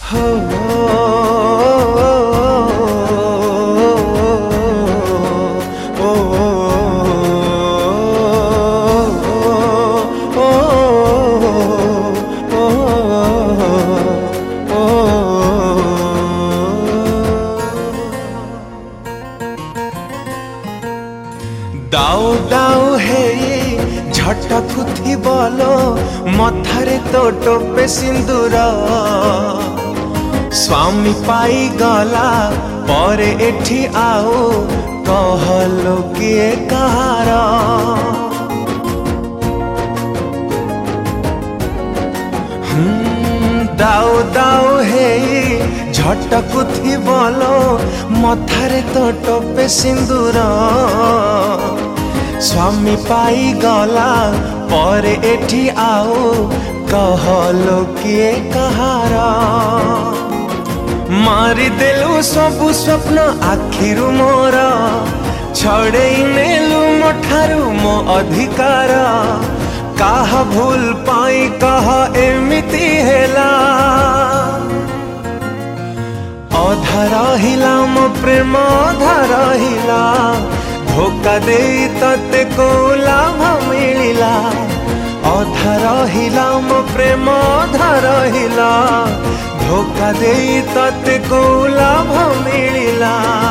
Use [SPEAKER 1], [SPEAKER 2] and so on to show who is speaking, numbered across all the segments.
[SPEAKER 1] दाऊ दाऊ हे झटकुथी बोलो मथारे तो टोपे सिंदूर स्वामी पाई गला परे एठी आओ कहलो किए कहार दाऊ दाऊ हे झटकुथी बोलो मथारे तो टोपे सिंदूर स्वामी पाई गला परे एठी आओ कहलो किए कहार मारी देलु सबु स्वप्न आखिरु मोर छड़ेई नेलु मोठारु मो अधिकार काहा भूल पाई कहा एमिति हेला अधा रहिला मो प्रेम अधा रहिला धोखा दे तते को लाभ मिलिला अधा रहिला मो प्रेम अधा रहिला धोखा दे तते को लाभ मिलिला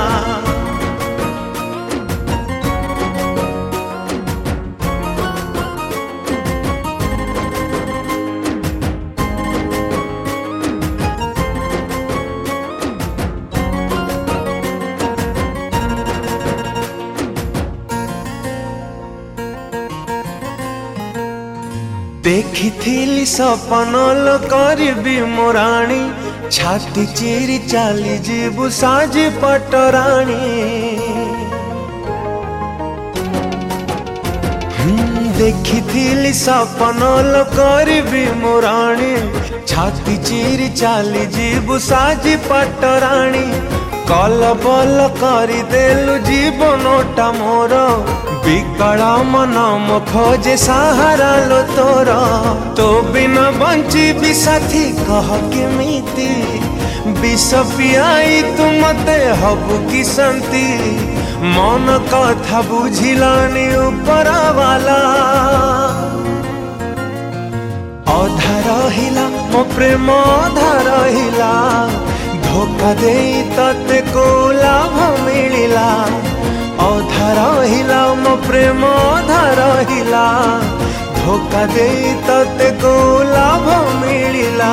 [SPEAKER 1] देखी सपन करी मोराणी छाती चिरी चाली जीवु साजी पटराणी देखी सपन करी मोराणी छाती चिरी चाली जीवु साजी पटराणी कल बल करी देलु जीवनटा मोर विकल मन मो खोजे सहारा लो तोर तो बिना बंची भी साथी कह केमिति विष पियाई तू मते हबु कि शांति मन कथा बुझिलानी ऊपर वाला अधा रहिला मो प्रेम अधा रहिला धोखा दे तते को लाभ मिलिला अधा रहिला मो प्रेम अधा रहिला धोखा दे तते को लाभ मिलिला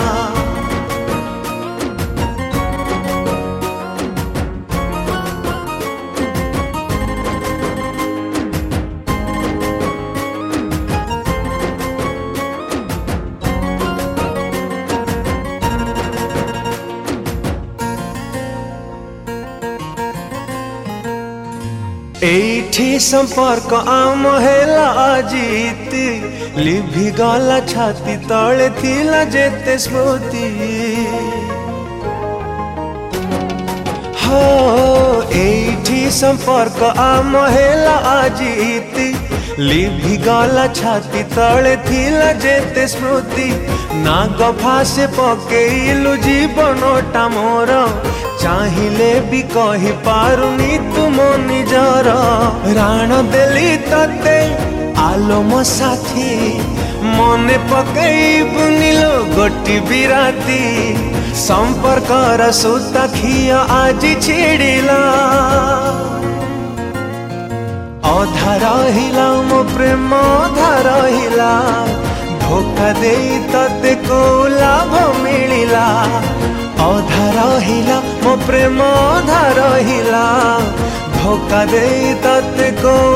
[SPEAKER 1] एठी संपर्क आम हेला अजीति लिभि गला छाती तले थिला जेते स्मृति हो एठी संपर्क आम हेला अजीति लिभि गला छाती तले थिला जेते स्मृति नाग फासे पकेइलु जीवनटा मोर चाहिले भी कही पारुनी तुम निजर राण देली तते आलो मो साथी मने पकई बुनिलो गोटी बिराती संपर्क सूता खिया आज छिड़िला अधा रहिला मो प्रेम अधा रहिला धोखा दे तते को लाभ मिलिला अधा रहिला मो प्रेम अधा रहिला धोखा दे तते को